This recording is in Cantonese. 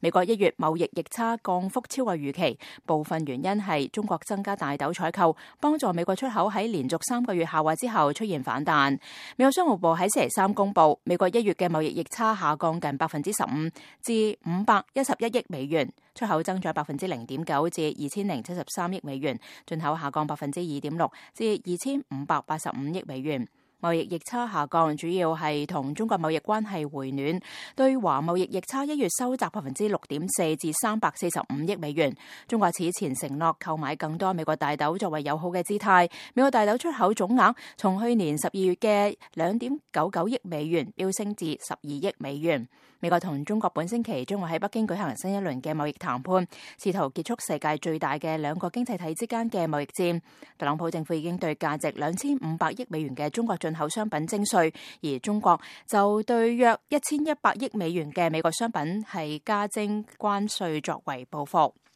美國1月貿易逆差降幅超過預期，部分原因係中國增加大豆採購，幫助美國出口喺連續3個月下滑之後出現反彈。美國商務部喺星期三公布，美國1月嘅貿易逆差下降近15%，至511億美元，出口增長0.9%至2073億美元，進口下降2.6%至2585億美元。貿易逆差下降主要係同中國貿易關係回暖，對華貿易逆差1月收窄6.4%至345億美元。中國此前承諾購買更多美國大豆作為友好嘅姿態，美國大豆出口總額從去年12月嘅2.99億美元飆升至12億美元。美國同中國本星期將會喺北京舉行新一輪嘅貿易談判，試圖結束世界最大嘅兩個經濟體之間嘅貿易戰。特朗普政府已經對價值2500億美元嘅中國進口商品徵稅，而中國就對約1100億美元嘅美國商品係加徵關稅作為報復。